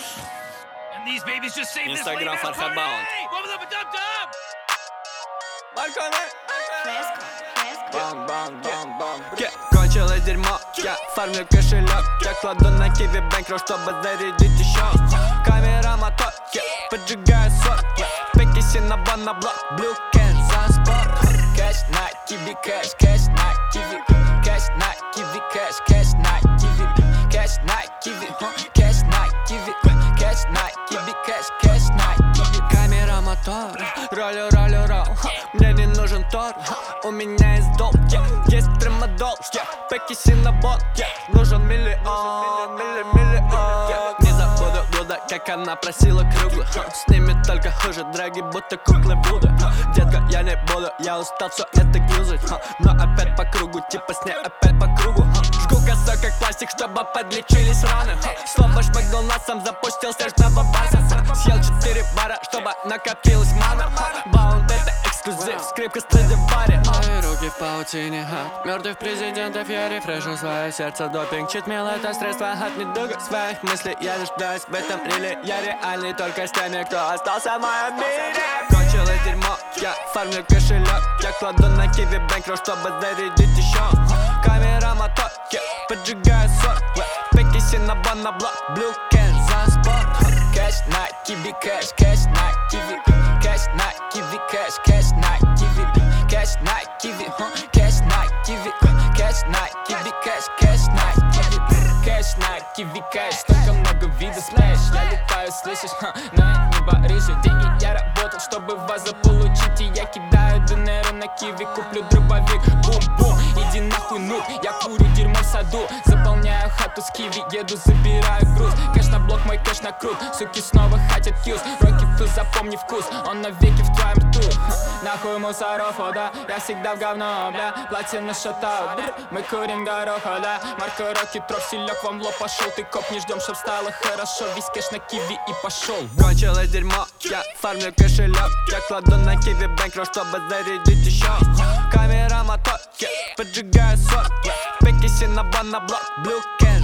Instagram Farhad Baon. Кончилось дерьмо, я фармлю кошелек. Я кладу на киви бэнкролл, чтобы зарядить еще. Камера, мотор, поджигаю сорт. Пеки, синабон на блок, блю кэш за спорт. Кэш на киви, кэш, кэш на киви. Кэш на киви, кэш, кэш на киви. Кэш на киви, кэш на киви. Кэш на киви, кэш, кэш на киви. Камера, мотор, ролю, ролю, ролл. Мне не нужен тор, у меня есть долг, есть тремодол, пеки, синабон, нужен миллион, миллион. Не забуду блюдо, как она просила круглых. С ними только хуже, драги, будто куклы Будда. Детка, я не буду, я устал все это юзать. Но опять по кругу, типа с ней опять по кругу. Жгу косой, как пластик, чтобы подлечились раны. Слово шмыгнул носом, запустил снежного барса. Съел 4 бара, чтобы накопилась мана. Баунд это эксклюзив, скрипка Страдивари. Мои руки в паутине, мертвых президентов я рефрешу свое сердце. Допинг, читмил это средство от недуга. Своих мыслей я нуждаюсь в этом риле. Я реальный только с теми, кто остался в моем мире. Кончилось дерьмо, я фармлю кошелек. Я кладу на киви бэнкролл, чтобы зарядить еще. Камера, мотор, поджигаю сорт. Пеки, синабон на блок, блю кэш за спорт. Кэш на киви, кэш, кэш на киви. Кэш на киви, кэш, кэш на киви. Кэш на киви, кэш на киви. Кэш на киви, кэш, кэш на киви. Кэш на киви, кэш, столько много видов сплэш. Я летаю, слышишь, на небо рыжий. Деньги я работал, чтобы вас заполучить. И я кидаю ДНР на киви, куплю дробовик. Бум-бум, иди нахуй, нуб. Я курю дерьмо в саду, заполняю хату с киви. Еду, забираю груз. Кэш на блок, мой кэш на крут. Суки снова хотят кьюз. Роки туз, запомни вкус, он навеки в твоем рту. Нахуй мусоров, о да, я всегда в говно, бля. Платье на шатаут, мы курим гороха, да. Марка Роки, трох, селек вам в лоб пошел. Ты коп, не ждем, чтоб стало хорошо. Весь кэш на киви и пошел. Кончилось дерьмо, я фармлю кошелек. Я кладу на киви бэнкролл, чтобы зарядить еще. Камера, мотор, поджигаю сорт. Пеки, синабон на блок, блю кэш